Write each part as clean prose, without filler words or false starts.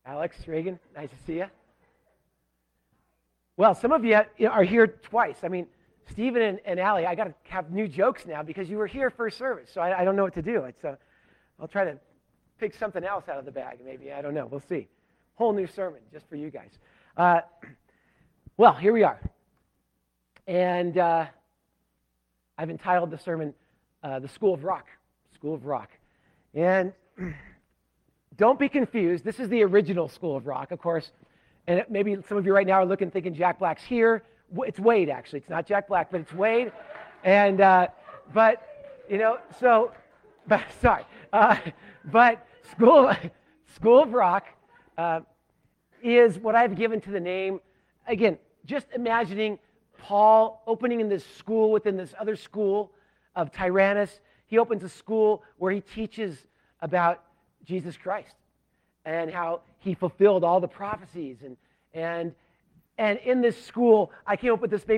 Alex, Reagan, nice to see you. Well, some of you are here twice. I mean, Stephen and Allie, I got to have new jokes now because you were here first service, so I don't know what to do. I'll try to pick something else out of the bag, maybe. I don't know. We'll see. Whole new sermon just for you guys. Well, here we are. And I've entitled the sermon, The School of Rock. School of Rock. And don't be confused. This is the original School of Rock, of course. And maybe some of you right now are looking, thinking Jack Black's here. It's Wade, actually. It's not Jack Black, but it's Wade. And, but School of Rock is what I've given to the name. Again, just imagining Paul opening in this school within this other school of Tyrannus. He opens a school where he teaches about Jesus Christ and how he fulfilled all the prophecies. And in this school, I came up with this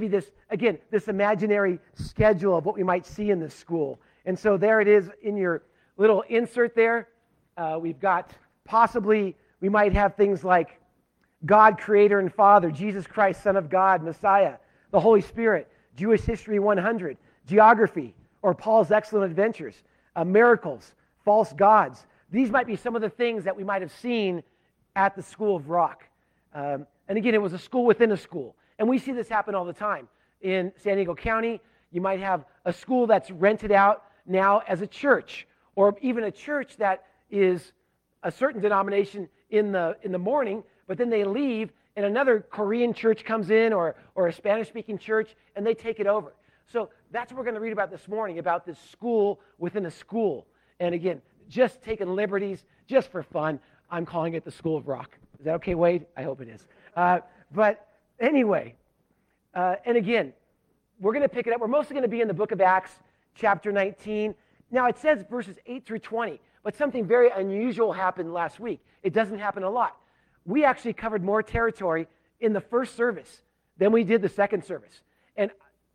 imaginary schedule of what we might see in this school. And so there it is in your little insert there. We've got possibly, we might have things like God, Creator and Father, Jesus Christ, Son of God, Messiah, the Holy Spirit, Jewish History 100, Geography, or Paul's Excellent Adventures, miracles, false gods. These might be some of the things that we might have seen at the School of Rock. And again, it was a school within a school. And we see this happen all the time. In San Diego County, you might have a school that's rented out now as a church, or even a church that is a certain denomination in the morning, but then they leave and another Korean church comes in, or a Spanish-speaking church, and they take it over. So that's what we're going to read about this morning, about this school within a school. And again, just taking liberties, just for fun, I'm calling it the School of Rock. Is that okay, Wade? I hope it is. But anyway, and again, we're going to pick it up. We're mostly going to be in the book of Acts, chapter 19. Now, it says verses 8 through 20, but something very unusual happened last week. It doesn't happen a lot. We actually covered more territory in the first service than we did the second service. And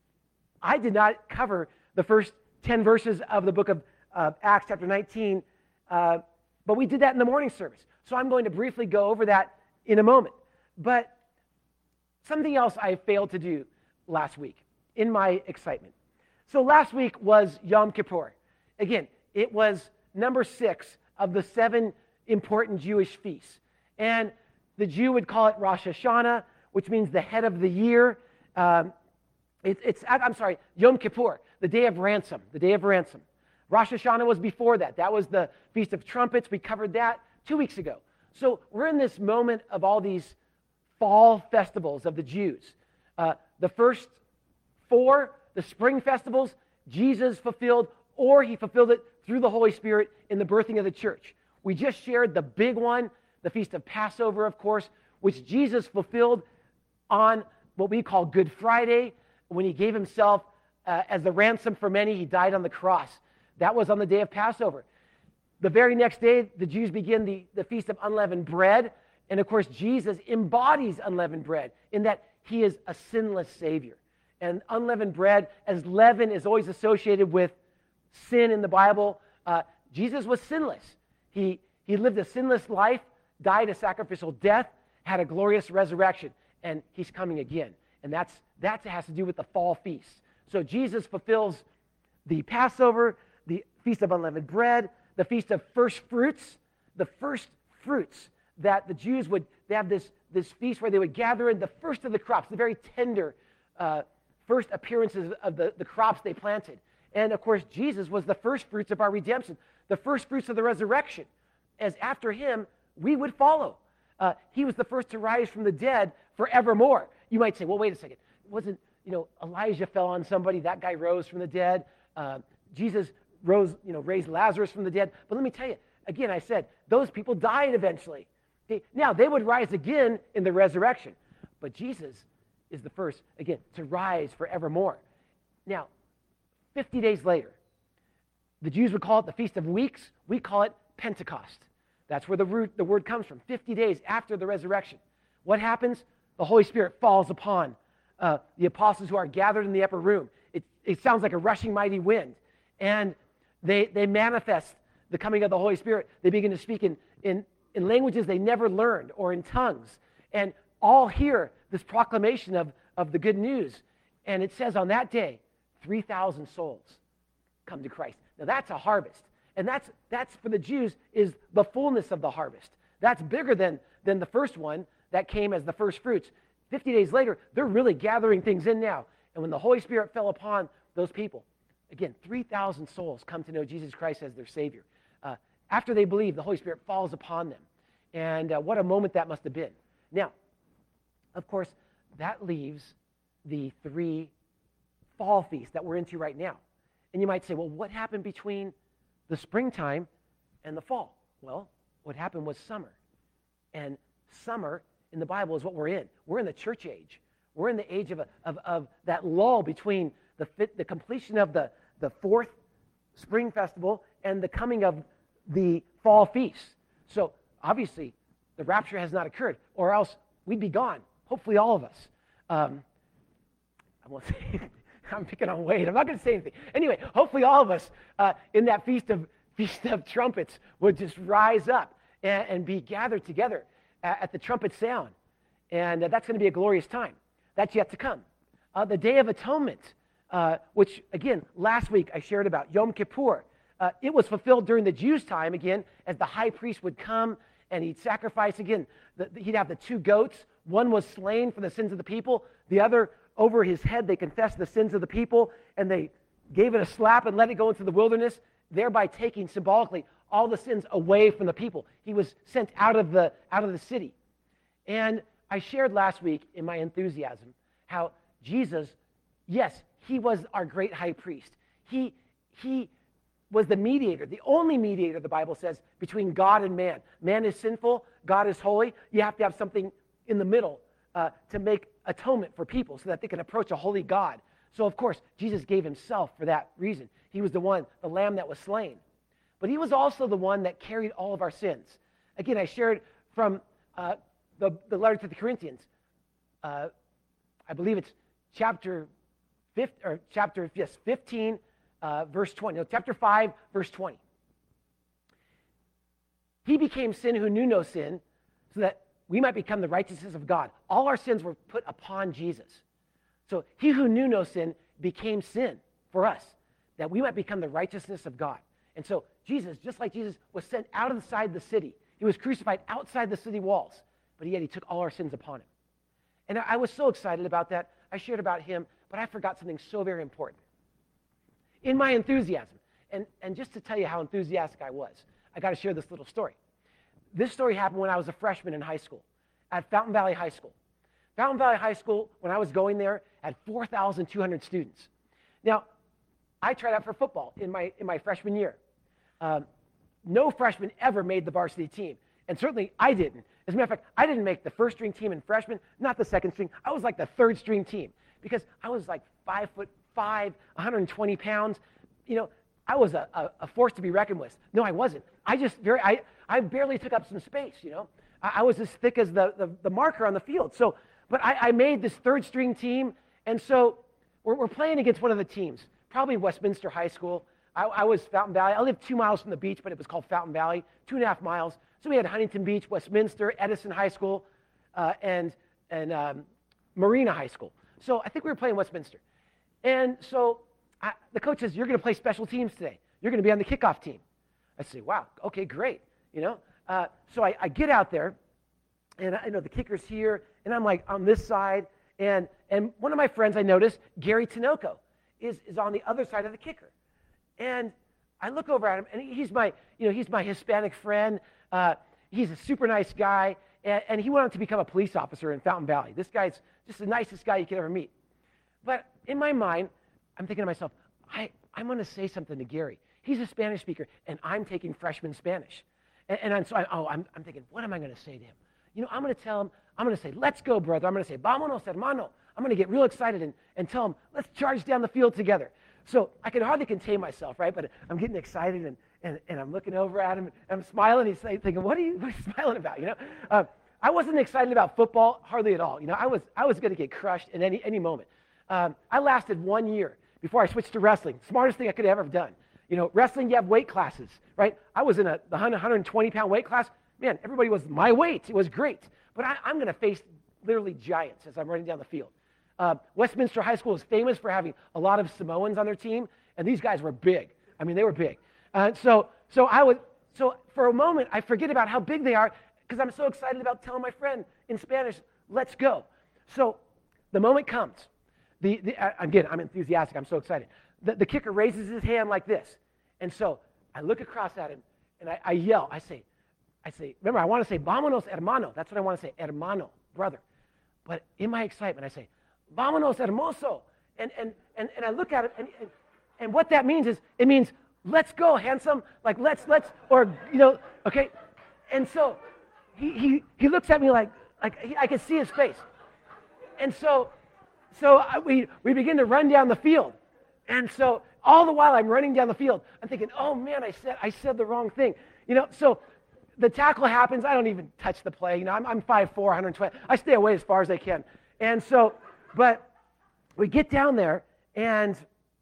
I did not cover the first 10 verses of the book of Acts chapter 19, but we did that in the morning service. So I'm going to briefly go over that in a moment. But something else I failed to do last week in my excitement. So last week was Yom Kippur. Again, it was number 6 of the 7 important Jewish feasts. And the Jew would call it Rosh Hashanah, which means the head of the year. Yom Kippur, the day of ransom, the day of ransom. Rosh Hashanah was before that. That was the Feast of Trumpets. We covered that 2 weeks ago. So we're in this moment of all these fall festivals of the Jews. The first 4, the spring festivals, Jesus fulfilled, or he fulfilled it through the Holy Spirit in the birthing of the church. We just shared the big one, the Feast of Passover, of course, which Jesus fulfilled on what we call Good Friday, when he gave himself as the ransom for many. He died on the cross. That was on the day of Passover. The very next day, the Jews begin the Feast of Unleavened Bread. And of course, Jesus embodies unleavened bread in that he is a sinless Savior. And unleavened bread, as leaven is always associated with sin in the Bible, Jesus was sinless. He lived a sinless life, died a sacrificial death, had a glorious resurrection, and he's coming again. And that has to do with the fall feast. So Jesus fulfills the Passover, the Feast of Unleavened Bread, the Feast of First Fruits, the first fruits that the Jews they have this feast where they would gather in the first of the crops, the very tender first appearances of the crops they planted. And of course, Jesus was the first fruits of our redemption, the first fruits of the resurrection. As after him, we would follow. He was the first to rise from the dead forevermore. You might say, well, wait a second. Wasn't, Elijah fell on somebody, that guy rose from the dead. Jesus raised Lazarus from the dead. But let me tell you, again, I said, those people died eventually. Okay? Now, they would rise again in the resurrection. But Jesus is the first, again, to rise forevermore. Now, 50 days later, the Jews would call it the Feast of Weeks. We call it Pentecost. That's where the word comes from, 50 days after the resurrection. What happens? The Holy Spirit falls upon the apostles who are gathered in the upper room. It sounds like a rushing mighty wind. And they manifest the coming of the Holy Spirit. They begin to speak in in languages they never learned or in tongues, and all hear this proclamation of the good news. And it says on that day, 3,000 souls come to Christ. Now that's a harvest. And that's for the Jews is the fullness of the harvest. That's bigger than the first one that came as the first fruits. 50 days later, they're really gathering things in now. And when the Holy Spirit fell upon those people, again, 3,000 souls come to know Jesus Christ as their Savior. After they believe, the Holy Spirit falls upon them. And what a moment that must have been. Now, of course, that leaves the 3 fall feasts that we're into right now. And you might say, well, what happened between the springtime and the fall? Well, what happened was summer. And summer in the Bible is what we're in. We're in the church age. We're in the age of that lull between the completion of the 4th spring festival and the coming of the fall feast. So obviously, the rapture has not occurred, or else we'd be gone. Hopefully, all of us. I won't say. I'm picking on Wade. I'm not going to say anything. Anyway, hopefully, all of us in that feast of trumpets would just rise up and be gathered together at the trumpet sound, and that's going to be a glorious time. That's yet to come. The Day of Atonement, which again last week I shared about Yom Kippur. It was fulfilled during the Jews' time, again, as the high priest would come and he'd sacrifice again. He'd have the 2 goats. One was slain for the sins of the people. The other, over his head, they confessed the sins of the people, and they gave it a slap and let it go into the wilderness, thereby taking symbolically all the sins away from the people. He was sent out of the city. And I shared last week in my enthusiasm how Jesus, yes, he was our great high priest. He was the mediator, the only mediator, the Bible says, between God and man. Man is sinful, God is holy. You have to have something in the middle to make atonement for people so that they can approach a holy God. So, of course, Jesus gave himself for that reason. He was the lamb that was slain. But he was also the one that carried all of our sins. Again, I shared from the letter to the Corinthians. I believe it's chapter 15, verse 20. No, chapter 5, verse 20. He became sin who knew no sin, so that we might become the righteousness of God. All our sins were put upon Jesus. So he who knew no sin became sin for us, that we might become the righteousness of God. And so Jesus, just like Jesus, was sent outside the city. He was crucified outside the city walls, but yet he took all our sins upon him. And I was so excited about that. I shared about him, but I forgot something so very important. In my enthusiasm, and just to tell you how enthusiastic I was, I got to share this little story. This story happened when I was a freshman in high school at Fountain Valley High School. Fountain Valley High School, when I was going there, had 4,200 students. Now, I tried out for football in my freshman year. No freshman ever made the varsity team, and certainly I didn't. As a matter of fact, I didn't make the first string team in freshman, not the second string. I was like the third string team because I was like 5'5", 120 pounds. You know, I was a force to be reckoned with. No, I wasn't. I barely took up some space, you know. I was as thick as the marker on the field. So, but I made this third string team, and so we're playing against one of the teams, probably Westminster High School. I was Fountain Valley. I lived 2 miles from the beach, but it was called Fountain Valley, 2.5 miles. So we had Huntington Beach, Westminster, Edison High School, and Marina High School. So I think we were playing Westminster. And so the coach says, you're going to play special teams today. You're going to be on the kickoff team. I say, wow, okay, great. You know, so I get out there, and I know the kicker's here, and I'm like on this side, and one of my friends I noticed, Gary Tinoco, is on the other side of the kicker. And I look over at him, and he's my Hispanic friend. He's a super nice guy, and he went on to become a police officer in Fountain Valley. This guy's just the nicest guy you could ever meet. But in my mind, I'm thinking to myself, I'm going to say something to Gary. He's a Spanish speaker, and I'm taking freshman Spanish. I'm thinking, what am I going to say to him? You know, I'm going to tell him, I'm going to say, let's go, brother. I'm going to say, vámonos, hermano. I'm going to get real excited and tell him, let's charge down the field together. So I can hardly contain myself, right? But I'm getting excited, and I'm looking over at him, and I'm smiling. He's thinking, what are you smiling about? You know, I wasn't excited about football hardly at all. You know, I was going to get crushed in any moment. I lasted 1 year before I switched to wrestling. Smartest thing I could have ever done. You know, wrestling, you have weight classes, right? I was in the 120-pound weight class. man, everybody was my weight. It was great. But I'm going to face literally giants as I'm running down the field. Westminster High School is famous for having a lot of Samoans on their team, and these guys were big. I mean, they were big. So for a moment, I forget about how big they are because I'm so excited about telling my friend in Spanish, let's go. So the moment comes. Again, I'm enthusiastic. I'm so excited. The kicker raises his hand like this. And so I look across at him, and I yell. I say, remember, I want to say, vámonos, hermano. That's what I want to say, hermano, brother. But in my excitement, I say, vámonos, hermoso. And I look at him, and what that means is, it means, let's go, handsome. Like, let's, or, okay. And so he looks at me like I can see his face. And so we begin to run down the field. And so all the while I'm running down the field, I'm thinking, oh man, I said the wrong thing. So the tackle happens. I don't even touch the play. I'm 5'4", 120. I stay away as far as I can. And so, but we get down there, and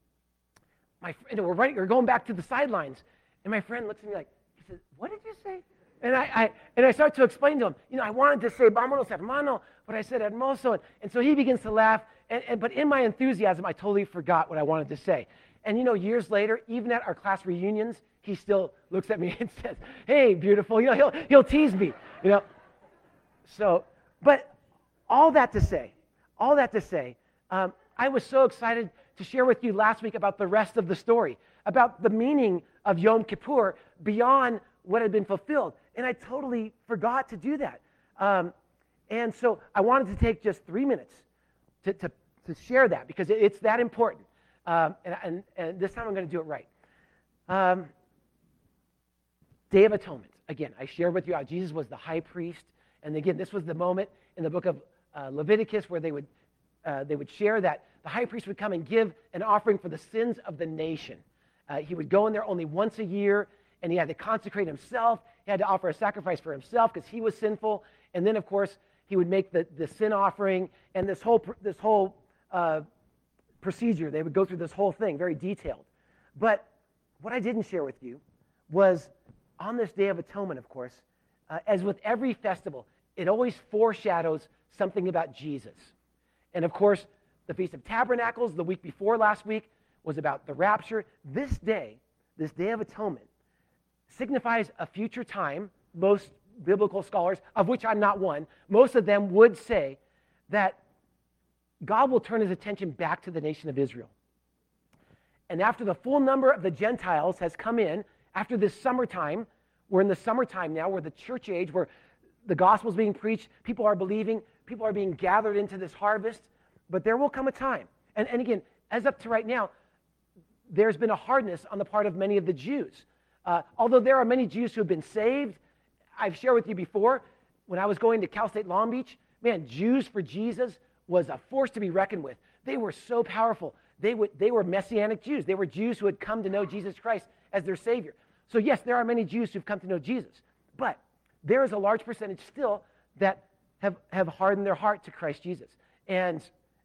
we're going back to the sidelines. And my friend looks at me like, he says, what did you say? And I start to explain to him, I wanted to say, vámonos, hermano, but I said hermoso. And so he begins to laugh. But in my enthusiasm, I totally forgot what I wanted to say. And years later, even at our class reunions, he still looks at me and says, hey, beautiful. He'll tease me. So, but all that to say, I was so excited to share with you last week about the rest of the story, about the meaning of Yom Kippur beyond what had been fulfilled. And I totally forgot to do that. And so I wanted to take just 3 minutes to share that because it's that important. And this time I'm going to do it right. Day of Atonement. Again, I shared with you how Jesus was the high priest. And again, this was the moment in the book of Leviticus where they would share that the high priest would come and give an offering for the sins of the nation. He would go in there only once a year, and he had to consecrate himself. He had to offer a sacrifice for himself because he was sinful. And then, of course, he would make the sin offering and this whole procedure. They would go through this whole thing, very detailed. But what I didn't share with you was on this Day of Atonement, of course, as with every festival, it always foreshadows something about Jesus. And of course, the Feast of Tabernacles, the week before last week, was about the rapture. This Day of Atonement, signifies a future time. Most biblical scholars, of which I'm not one, most of them would say that God will turn his attention back to the nation of Israel. And after the full number of the Gentiles has come in, after this summertime, we're in the summertime now, we're the church age, where the gospel is being preached, people are believing, people are being gathered into this harvest, but there will come a time. And again, as up to right now, there's been a hardness on the part of many of the Jews. Although there are many Jews who have been saved, I've shared with you before, when I was going to Cal State Long Beach, man, Jews for Jesus was a force to be reckoned with. They were so powerful. They were Messianic Jews. They were Jews who had come to know Jesus Christ as their Savior. So yes, there are many Jews who've come to know Jesus, but there is a large percentage still that have hardened their heart to Christ Jesus. And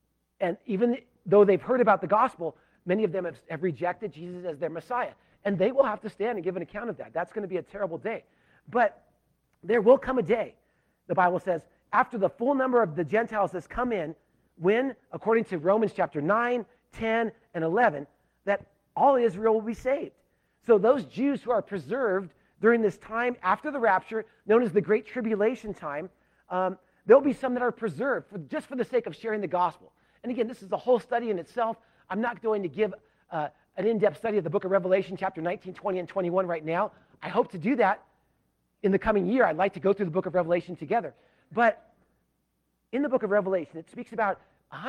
even though they've heard about the gospel, many of them have rejected Jesus as their Messiah. And they will have to stand and give an account of that. That's going to be a terrible day. But there will come a day, the Bible says, after the full number of the Gentiles has come in, when, according to Romans chapter 9, 10, and 11, that all Israel will be saved. So those Jews who are preserved during this time after the rapture, known as the Great Tribulation time, there'll be some that are preserved just for the sake of sharing the gospel. And again, this is a whole study in itself. I'm not going to give an in-depth study of the book of Revelation, chapter 19, 20, and 21 right now. I hope to do that in the coming year. I'd like to go through the book of Revelation together. But in the book of Revelation, it speaks about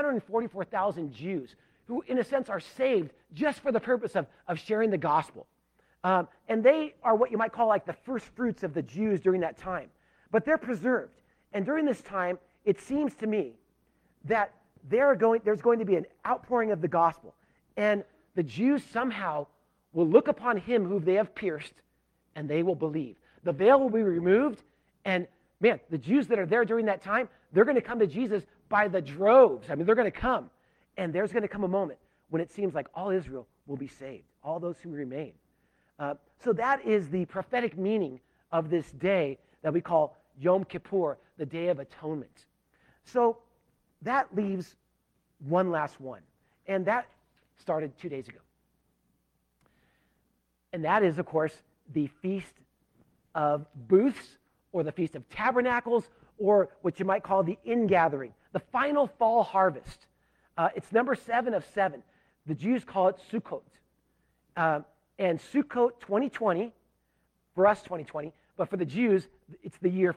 144,000 Jews who, in a sense, are saved just for the purpose of sharing the gospel. And they are what you might call like the first fruits of the Jews during that time. But they're preserved. And during this time, it seems to me that there's going to be an outpouring of the gospel. And the Jews somehow will look upon him whom they have pierced, and they will believe. The veil will be removed, and man, the Jews that are there during that time, they're going to come to Jesus by the droves. I mean, they're going to come. And there's going to come a moment when it seems like all Israel will be saved, all those who remain. So that is the prophetic meaning of this day that we call Yom Kippur, the Day of Atonement. So that leaves one last one, and that started 2 days ago. And that is, of course, the Feast of Booths, or the Feast of Tabernacles, or what you might call the ingathering, the final fall harvest. It's number 7 of 7. The Jews call it Sukkot. And Sukkot 2020, for us 2020, but for the Jews, it's the year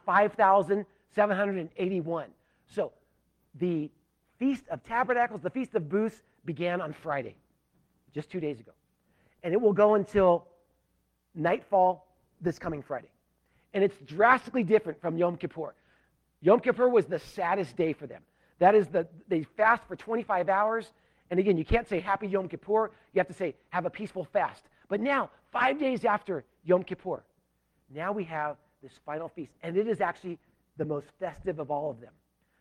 5,781. So the Feast of Tabernacles, the Feast of Booths, began on Friday, just 2 days ago. And it will go until nightfall this coming Friday. And it's drastically different from Yom Kippur. Yom Kippur was the saddest day for them. That is, they fast for 25 hours. And again, you can't say Happy Yom Kippur. You have to say, have a peaceful fast. But now, 5 days after Yom Kippur, now we have this final feast. And it is actually the most festive of all of them.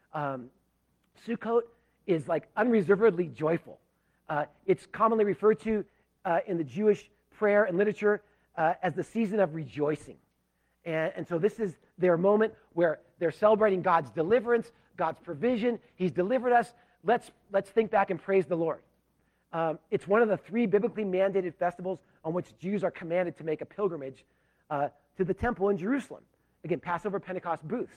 Sukkot is like unreservedly joyful. It's commonly referred to in the Jewish prayer and literature as the season of rejoicing. And so this is their moment where they're celebrating God's deliverance, God's provision. He's delivered us. Let's think back and praise the Lord. It's one of the 3 biblically mandated festivals on which Jews are commanded to make a pilgrimage to the temple in Jerusalem. Again, Passover, Pentecost, booths.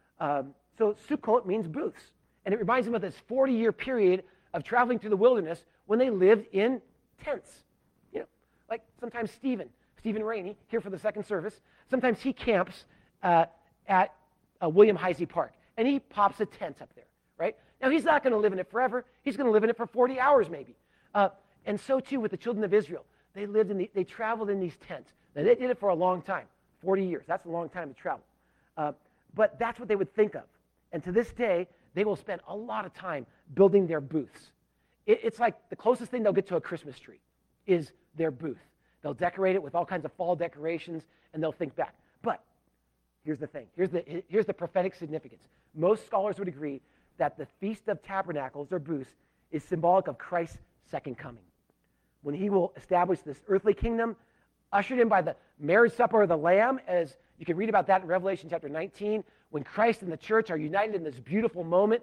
So Sukkot means booths. And it reminds them of this 40-year period of traveling through the wilderness when they lived in tents. You know, like sometimes Stephen Rainey, here for the second service, sometimes he camps at William Heisey Park, and he pops a tent up there, right? Now, he's not going to live in it forever. He's going to live in it for 40 hours maybe. And so, too, with the children of Israel. They traveled in these tents. Now, they did it for a long time, 40 years. That's a long time to travel. But that's what they would think of. And to this day, they will spend a lot of time building their booths. It's like the closest thing they'll get to a Christmas tree is their booth. They'll decorate it with all kinds of fall decorations, and they'll think back. But here's the thing. Here's the prophetic significance. Most scholars would agree that the Feast of Tabernacles, or booths, is symbolic of Christ's second coming, when he will establish this earthly kingdom, ushered in by the marriage supper of the Lamb, as you can read about that in Revelation chapter 19, when Christ and the church are united in this beautiful moment.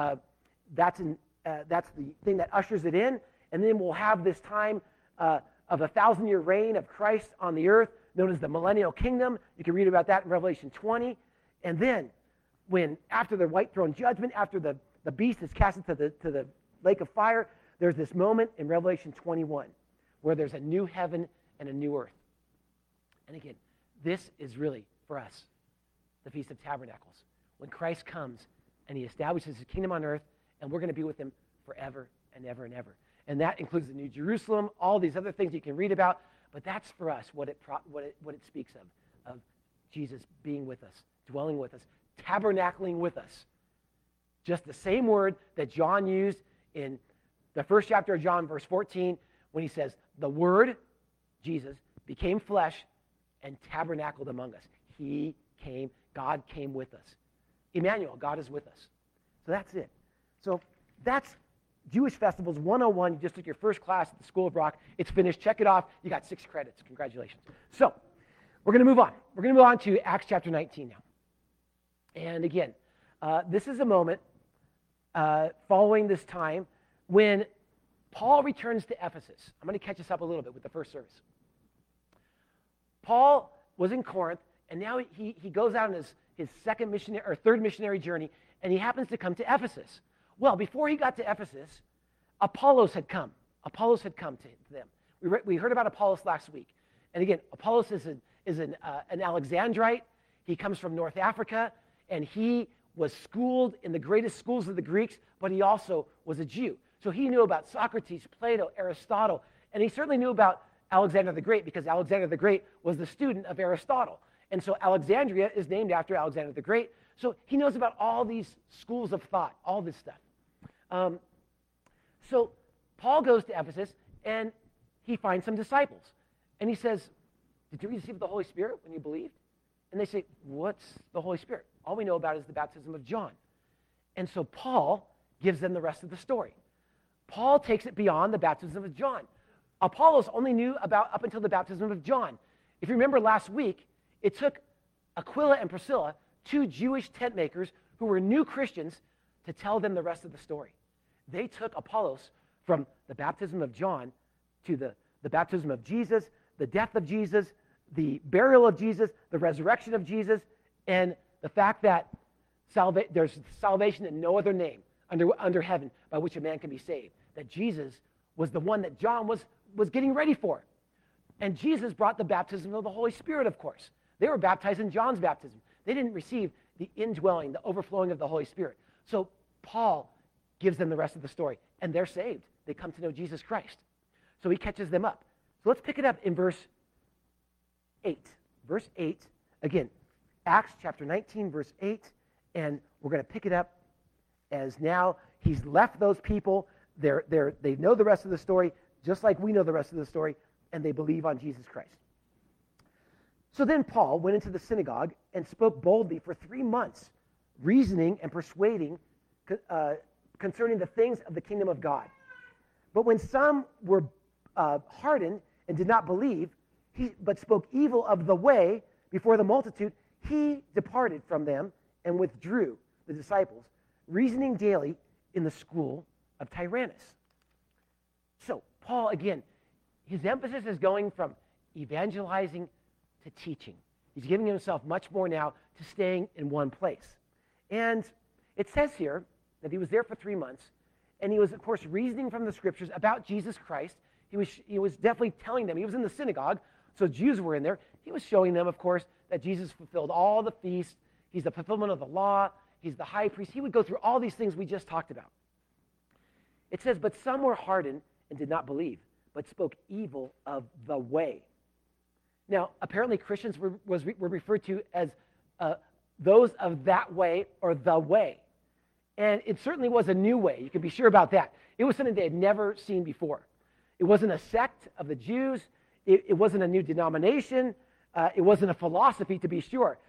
That's the thing that ushers it in. And then we'll have this time of a 1,000-year reign of Christ on the earth, known as the millennial kingdom. You can read about that in Revelation 20. And then, after the white throne judgment, after the beast is cast into the lake of fire, there's this moment in Revelation 21 where there's a new heaven and a new earth. And again, this is really, for us, the Feast of Tabernacles, when Christ comes and he establishes his kingdom on earth, and we're going to be with him forever and ever and ever. And that includes the New Jerusalem, all these other things you can read about, but that's for us what it speaks of Jesus being with us, dwelling with us, tabernacling with us. Just the same word that John used in the first chapter of John, verse 14, when he says, the Word, Jesus, became flesh and tabernacled among us. He came, God came with us. Emmanuel, God is with us. So that's it. So that's Jewish Festivals 101. You just took your first class at the School of Rock. It's finished. Check it off. You got 6 credits. Congratulations. So we're going to move on. We're going to move on to Acts chapter 19 now. And again, this is a moment following this time when Paul returns to Ephesus. I'm going to catch us up a little bit with the first service. Paul was in Corinth, and now he goes out on his second missionary or third missionary journey, and he happens to come to Ephesus. Well, before he got to Ephesus, Apollos had come. Apollos had come to them. We heard about Apollos last week. And again, Apollos is an Alexandrite. He comes from North Africa, and he was schooled in the greatest schools of the Greeks, but he also was a Jew. So he knew about Socrates, Plato, Aristotle, and he certainly knew about Alexander the Great, because Alexander the Great was the student of Aristotle. And so Alexandria is named after Alexander the Great. So he knows about all these schools of thought, all this stuff. So Paul goes to Ephesus, and he finds some disciples. And he says, did you receive the Holy Spirit when you believed? And they say, what's the Holy Spirit? All we know about is the baptism of John. And so Paul gives them the rest of the story. Paul takes it beyond the baptism of John. Apollos only knew about up until the baptism of John. If you remember last week, it took Aquila and Priscilla, two Jewish tent makers who were new Christians, to tell them the rest of the story. They took Apollos from the baptism of John to the baptism of Jesus, the death of Jesus, the burial of Jesus, the resurrection of Jesus, and the fact that there's salvation in no other name under heaven by which a man can be saved. That Jesus was the one that John was getting ready for. And Jesus brought the baptism of the Holy Spirit, of course. They were baptized in John's baptism. They didn't receive the indwelling, the overflowing of the Holy Spirit. So Paul gives them the rest of the story, and they're saved. They come to know Jesus Christ. So he catches them up. So let's pick it up in verse 8. Verse 8, again, Acts chapter 19, verse 8, and we're going to pick it up as now he's left those people. They know the rest of the story, just like we know the rest of the story, and they believe on Jesus Christ. So then Paul went into the synagogue and spoke boldly for 3 months, reasoning and persuading concerning the things of the kingdom of God. But when some were hardened and did not believe, but spoke evil of the way before the multitude, he departed from them and withdrew the disciples, reasoning daily in the school of Tyrannus. So Paul, again, his emphasis is going from evangelizing to teaching. He's giving himself much more now to staying in one place. And it says here that he was there for 3 months, and he was, of course, reasoning from the scriptures about Jesus Christ. He was definitely telling them. He was in the synagogue, so Jews were in there. He was showing them, of course, that Jesus fulfilled all the feasts. He's the fulfillment of the law. He's the high priest. He would go through all these things we just talked about. It says, but some were hardened and did not believe, but spoke evil of the way. Now, apparently Christians were referred to as those of that way or the way. And it certainly was a new way. You can be sure about that. It was something they had never seen before. It wasn't a sect of the Jews. It wasn't a new denomination. It wasn't a philosophy, to be sure.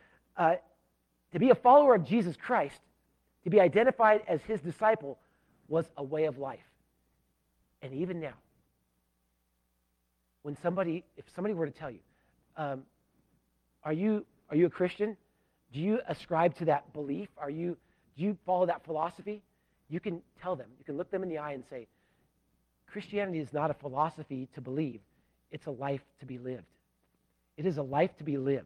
To be a follower of Jesus Christ, to be identified as his disciple, was a way of life. And even now, if somebody were to tell you, are you a Christian? Do you ascribe to that belief? Do you follow that philosophy? You can tell them, you can look them in the eye and say, Christianity is not a philosophy to believe. It's a life to be lived. It is a life to be lived.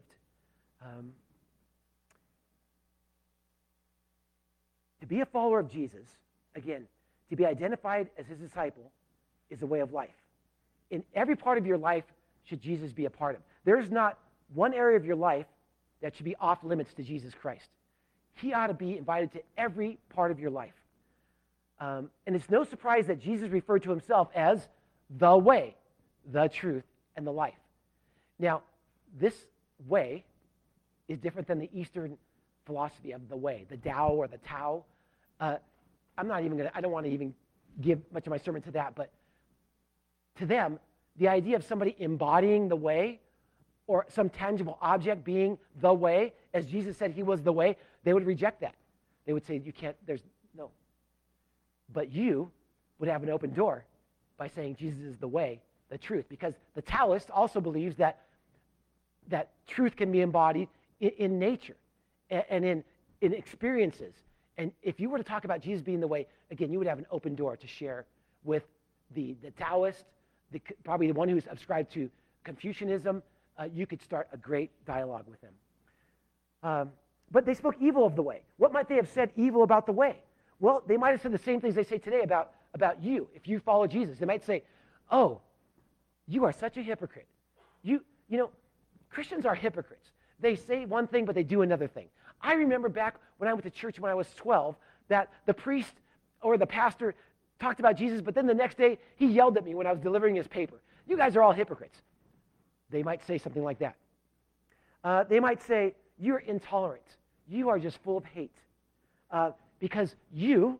To be a follower of Jesus, again, to be identified as his disciple, is a way of life. In every part of your life should Jesus be a part of. There's not one area of your life that should be off limits to Jesus Christ. He ought to be invited to every part of your life. And it's no surprise that Jesus referred to himself as the way, the truth, and the life. Now, this way is different than the Eastern philosophy of the way, the Tao or the Tao. I don't want to even give much of my sermon to that, but to them, the idea of somebody embodying the way or some tangible object being the way, as Jesus said he was the way, they would reject that. They would say, no. But you would have an open door by saying Jesus is the way, the truth, because the Taoist also believes that truth can be embodied in nature and in experiences. And if you were to talk about Jesus being the way, again, you would have an open door to share with the Taoist, probably the one who's subscribed to Confucianism. You could start a great dialogue with them. But they spoke evil of the way. What might they have said evil about the way? Well, they might have said the same things they say today about you. If you follow Jesus, they might say, oh, you are such a hypocrite. You know, Christians are hypocrites. They say one thing, but they do another thing. I remember back when I went to church when I was 12, that the priest or the pastor talked about Jesus, but then the next day he yelled at me when I was delivering his paper. You guys are all hypocrites. They might say something like that. They might say, you're intolerant. You are just full of hate. Because you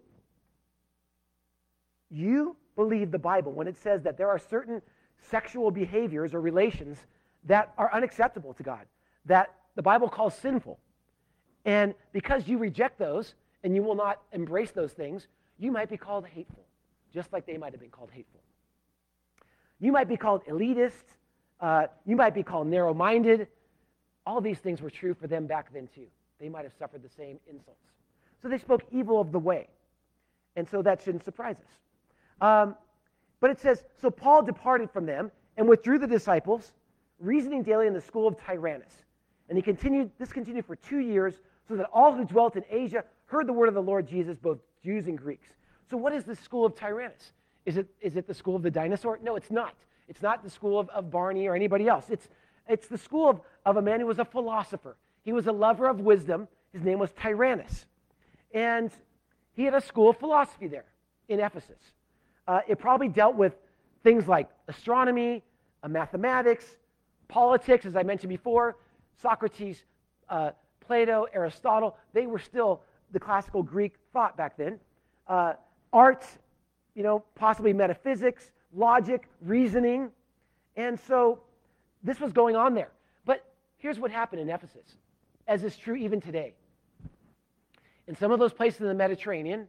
believe the Bible when it says that there are certain sexual behaviors or relations that are unacceptable to God, that the Bible calls sinful. And because you reject those and you will not embrace those things, you might be called hateful, just like they might have been called hateful. You might be called elitist. You might be called narrow-minded. all these things were true for them back then too. They might have suffered the same insults. So they spoke evil of the way. And so that shouldn't surprise us. But it says, so Paul departed from them and withdrew the disciples, reasoning daily in the school of Tyrannus. And this continued for 2 years, so that all who dwelt in Asia heard the word of the Lord Jesus, both Jews and Greeks. So what is the school of Tyrannus? Is it the school of the dinosaur? No, it's not. It's not the school of Barney or anybody else. It's the school of a man who was a philosopher. He was a lover of wisdom. His name was Tyrannus. And he had a school of philosophy there in Ephesus. It probably dealt with things like astronomy, mathematics, politics, as I mentioned before, Socrates, Plato, Aristotle. They were still the classical Greek thought back then. Arts, possibly metaphysics, logic, reasoning. And so this was going on there. But here's what happened in Ephesus, as is true even today. In some of those places in the Mediterranean,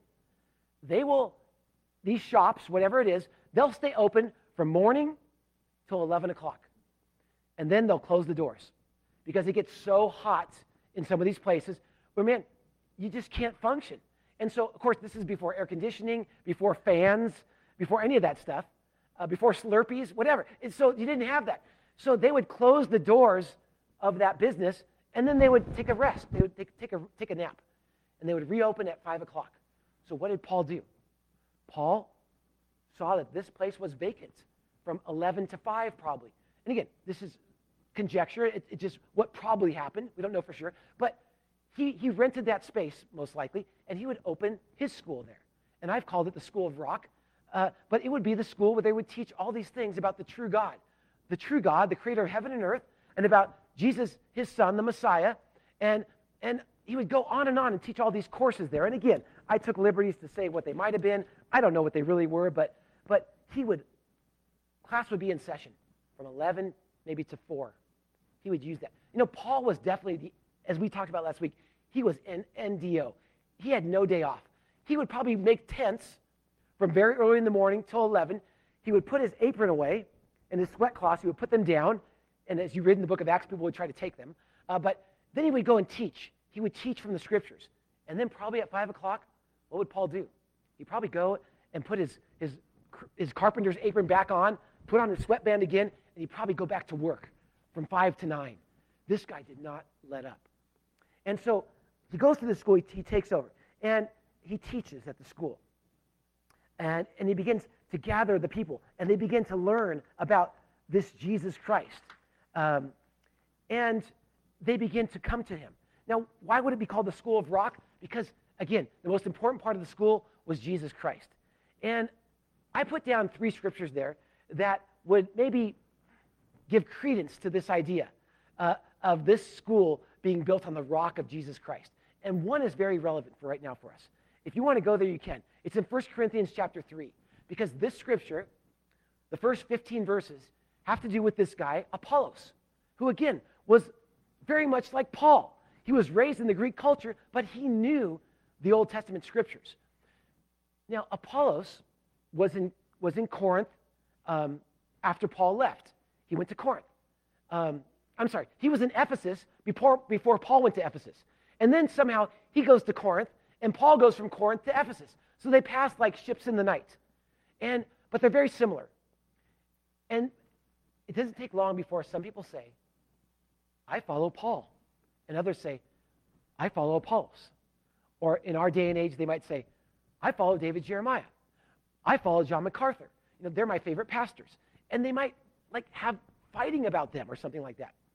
these shops, whatever it is, they'll stay open from morning till 11 o'clock. And then they'll close the doors because it gets so hot in some of these places where, man, you just can't function. And so, of course, this is before air conditioning, before fans, before any of that stuff, before Slurpees, whatever. And so you didn't have that. So they would close the doors of that business, and then they would take a rest. They would take a nap, and they would reopen at 5 o'clock. So what did Paul do? Paul saw that this place was vacant from 11 to 5 probably. And again, this is conjecture. It's just what probably happened. We don't know for sure. But he rented that space, most likely, and he would open his school there. And I've called it the School of Rock. But it would be the school where they would teach all these things about the true God, the creator of heaven and earth, and about Jesus, his son, the Messiah. And he would go on and teach all these courses there. And again, I took liberties to say what they might have been. I don't know what they really were, but class would be in session from 11 maybe to 4. He would use that. Paul was definitely, as we talked about last week, he was an NDO. He had no day off. He would probably make tents from very early in the morning till 11. He would put his apron away and his sweat cloths. He would put them down. And as you read in the book of Acts, people would try to take them. But then he would go and teach. He would teach from the scriptures. And then probably at 5 o'clock, what would Paul do? He'd probably go and put his carpenter's apron back on, put on his sweatband again, and he'd probably go back to work from 5 to 9. This guy did not let up. And so he goes to the school, he takes over, and he teaches at the school. And he begins to gather the people, and they begin to learn about this Jesus Christ. And they begin to come to him. Now, why would it be called the School of Rock? Because, again, the most important part of the school was Jesus Christ. And I put down 3 scriptures there that would maybe give credence to this idea of this school being built on the rock of Jesus Christ. And one is very relevant for right now for us. If you want to go there, you can. It's in 1 Corinthians chapter 3. Because this scripture, the first 15 verses, have to do with this guy, Apollos, who, again, was very much like Paul. He was raised in the Greek culture, but he knew the Old Testament scriptures. Now, Apollos was in Corinth after Paul left. He went to Corinth. He was in Ephesus before Paul went to Ephesus. And then somehow he goes to Corinth, and Paul goes from Corinth to Ephesus. So they pass like ships in the night. But they're very similar. And it doesn't take long before some people say, I follow Paul. And others say, I follow Apollos. Or in our day and age, they might say, I follow David Jeremiah. I follow John MacArthur. They're my favorite pastors. And they might have fighting about them or something like that.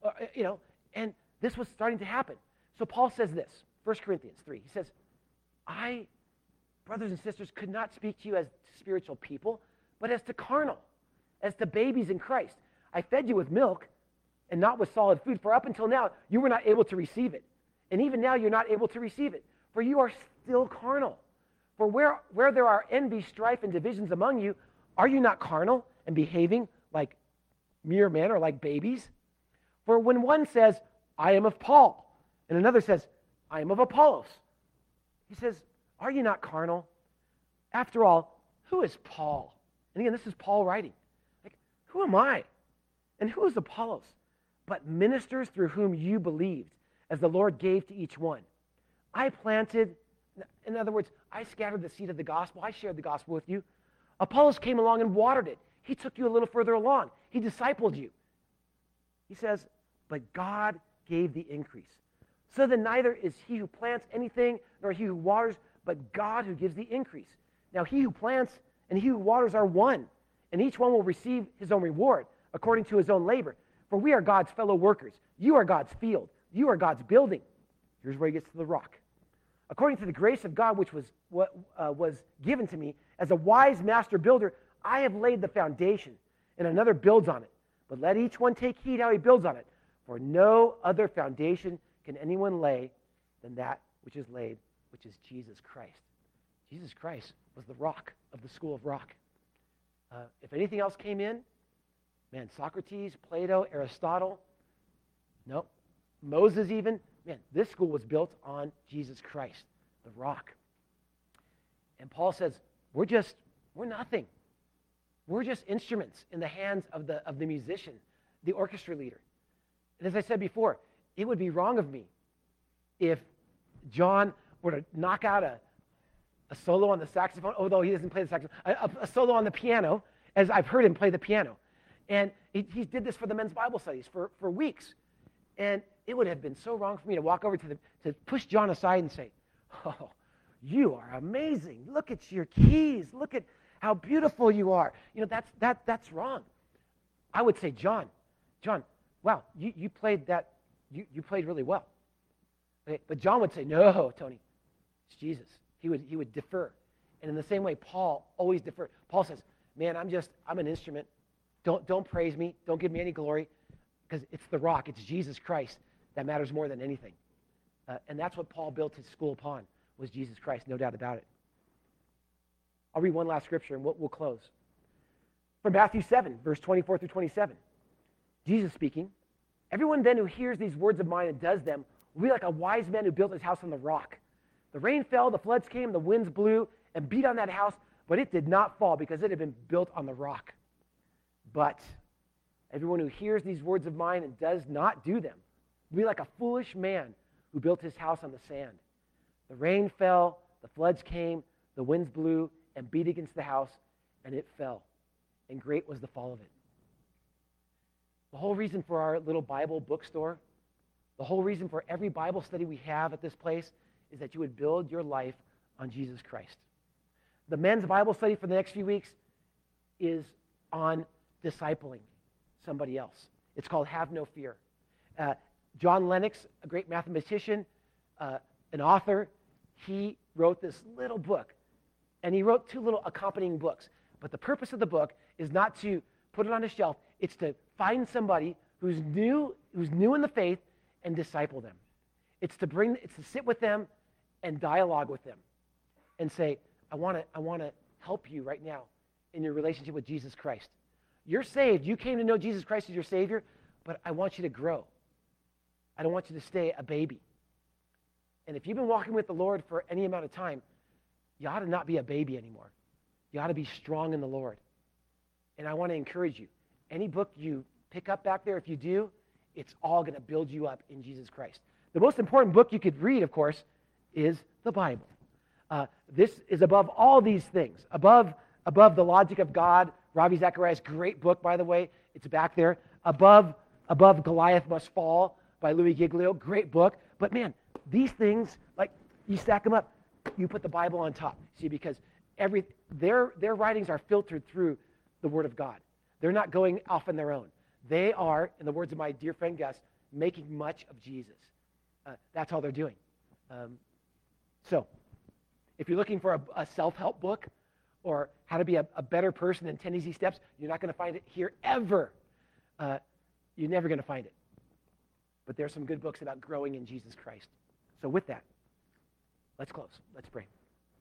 And this was starting to happen. So Paul says this, 1 Corinthians 3. He says, I, brothers and sisters, could not speak to you as spiritual people, but as to carnal, as to babies in Christ. I fed you with milk and not with solid food, for up until now you were not able to receive it. And even now you're not able to receive it, for you are still carnal. For where there are envy, strife, and divisions among you, are you not carnal and behaving like mere men or like babies? For when one says, I am of Paul, and another says, I am of Apollos, he says, are you not carnal? After all, who is Paul? And again, this is Paul writing. Who am I? And who is Apollos? but ministers through whom you believed, as the Lord gave to each one. I planted, in other words, I scattered the seed of the gospel. I shared the gospel with you. Apollos came along and watered it. He took you a little further along. He discipled you. He says, but God gave the increase. So then neither is he who plants anything, nor he who waters, but God who gives the increase. Now he who plants and he who waters are one, and each one will receive his own reward, according to his own labor. For we are God's fellow workers. You are God's field. You are God's building. Here's where he gets to the rock. According to the grace of God, which was what was given to me, as a wise master builder, I have laid the foundation, and another builds on it. But let each one take heed how he builds on it. For no other foundation can anyone lay than that which is laid, which is Jesus Christ. Jesus Christ was the rock of the school of rock. If anything else came in, man, Socrates, Plato, Aristotle, no, Moses even, man, this school was built on Jesus Christ, the rock. And Paul says, we're nothing. We're just instruments in the hands of the musician, the orchestra leader. And as I said before, it would be wrong of me if John were to knock out a solo on the saxophone, although he doesn't play the saxophone, a solo on the piano, as I've heard him play the piano. And he did this for the men's Bible studies for weeks. And it would have been so wrong for me to walk over to push John aside and say, oh, you are amazing. Look at your keys. Look at how beautiful you are. You know, that's wrong. I would say, John, wow, you played that, you played really well. Okay, but John would say, no, Tony, it's Jesus. He would defer. And in the same way, Paul always deferred. Paul says, man, I'm an instrument. Don't praise me. Don't give me any glory, because it's the rock. It's Jesus Christ that matters more than anything. And that's what Paul built his school upon, was Jesus Christ, no doubt about it. I'll read one last scripture and we'll close. From Matthew 7, verse 24 through 27. Jesus speaking, everyone then who hears these words of mine and does them will be like a wise man who built his house on the rock. The rain fell, the floods came, the winds blew and beat on that house, but it did not fall because it had been built on the rock. But everyone who hears these words of mine and does not do them will be like a foolish man who built his house on the sand. The rain fell, the floods came, the winds blew and beat against the house, and it fell. And great was the fall of it. The whole reason for our little Bible bookstore, the whole reason for every Bible study we have at this place is that you would build your life on Jesus Christ. The men's Bible study for the next few weeks is on discipling somebody else. It's called Have No Fear. John Lennox, a great mathematician, an author, he wrote this little book. And he wrote 2 little accompanying books. But the purpose of the book is not to put it on a shelf. It's to find somebody who's new in the faith and disciple them. It's to sit with them and dialogue with them and say, I want to help you right now in your relationship with Jesus Christ. You're saved. You came to know Jesus Christ as your Savior, but I want you to grow. I don't want you to stay a baby. And if you've been walking with the Lord for any amount of time, you ought to not be a baby anymore. You ought to be strong in the Lord. And I want to encourage you. Any book you pick up back there, if you do, it's all going to build you up in Jesus Christ. The most important book you could read, of course, is the Bible. This is above all these things, above the logic of God. Ravi Zacharias' great book, by the way. It's back there. Above Goliath Must Fall by Louis Giglio. Great book. But man, these things, like, you stack them up. You put the Bible on top. See, because their writings are filtered through the Word of God. They're not going off on their own. They are, in the words of my dear friend Gus, making much of Jesus. That's all they're doing. So, if you're looking for a self-help book or how to be a better person in 10 easy steps, you're not going to find it here ever. You're never going to find it. But there's some good books about growing in Jesus Christ. So with that, let's close. Let's pray.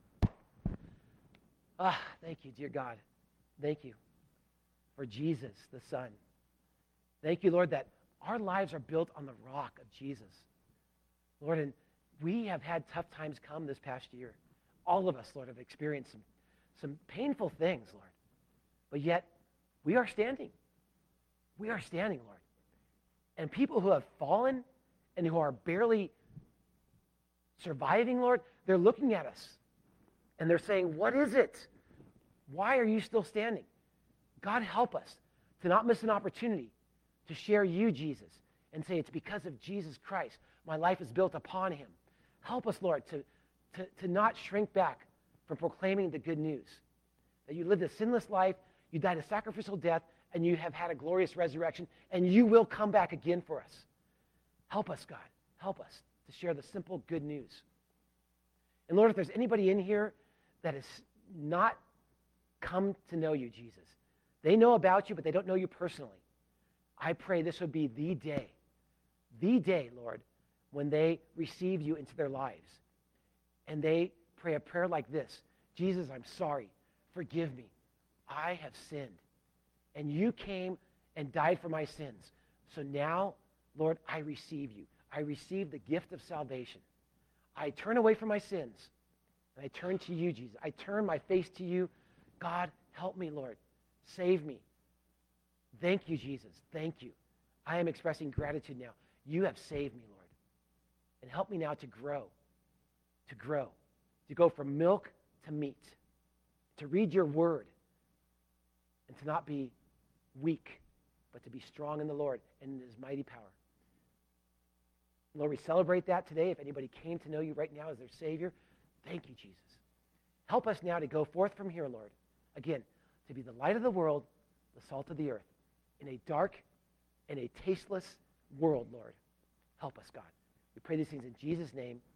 Thank you, dear God. Thank you for Jesus, the Son. Thank you, Lord, that our lives are built on the rock of Jesus. Lord, and we have had tough times come this past year. All of us, Lord, have experienced some painful things, Lord. But yet, we are standing. We are standing, Lord. And people who have fallen and who are barely surviving, Lord, they're looking at us and they're saying, what is it? Why are you still standing? God, help us to not miss an opportunity to share you, Jesus, and say it's because of Jesus Christ. My life is built upon him. Help us, Lord, to not shrink back from proclaiming the good news, that you lived a sinless life, you died a sacrificial death, and you have had a glorious resurrection, and you will come back again for us. Help us, God. Help us to share the simple good news. And Lord, if there's anybody in here that has not come to know you, Jesus, they know about you, but they don't know you personally, I pray this would be the day, Lord, when they receive you into their lives. And they pray a prayer like this: Jesus, I'm sorry. Forgive me. I have sinned. And you came and died for my sins. So now, Lord, I receive you. I receive the gift of salvation. I turn away from my sins, and I turn to you, Jesus. I turn my face to you. God, help me, Lord. Save me. Thank you, Jesus. Thank you. I am expressing gratitude now. You have saved me, Lord. And help me now to grow, to go from milk to meat, to read your word, and to not be weak, but to be strong in the Lord and in his mighty power. Lord, we celebrate that today. If anybody came to know you right now as their Savior, thank you, Jesus. Help us now to go forth from here, Lord, again, to be the light of the world, the salt of the earth, in a dark and a tasteless world, Lord. Help us, God. We pray these things in Jesus' name.